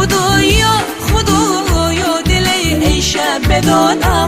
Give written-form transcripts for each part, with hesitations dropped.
خدایا دل ای شب بدادم.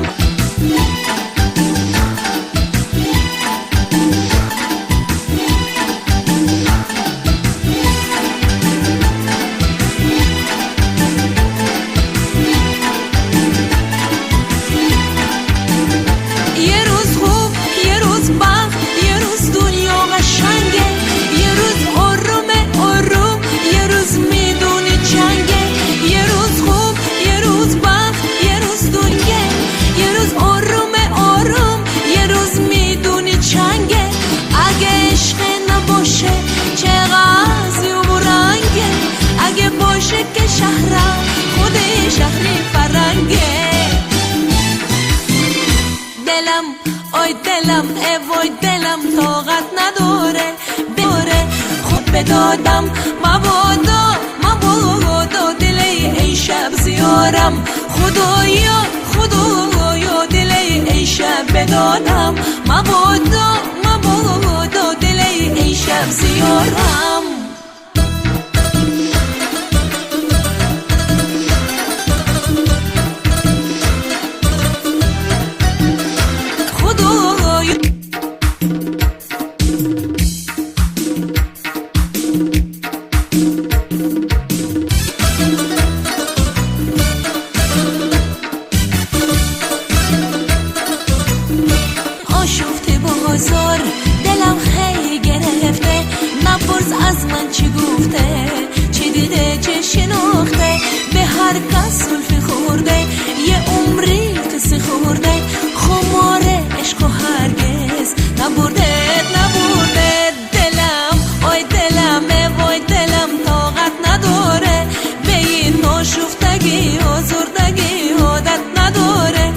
که شهرم خود شهری فرنگه. دلم آی دلم وای دلم طاقت نداره بره خود بدادم. مبادا دل ای شب زیارم. خدایا دل ای شب بدادم. مبادا دل ای شب زیارم. دلم خیلی گرفته نپرس از من چی گفته چی دیده چه شناخته. به هر کس سلفی خورده یه عمری قصه خورده. خمار عشق و هرگز نبرده. دلم آی دلم وای دلم طاقت نداره به این ناشفتگی آزردگی عادت نداره.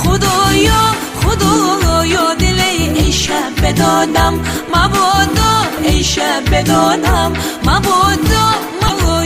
خدایا دل ای شب بدادم. مبادا ای شب بدادم. مبادا